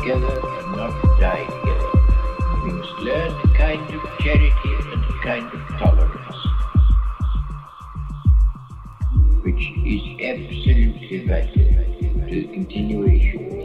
together and not die together. We must learn a kind of charity and a kind of tolerance, which is absolutely vital to the continuation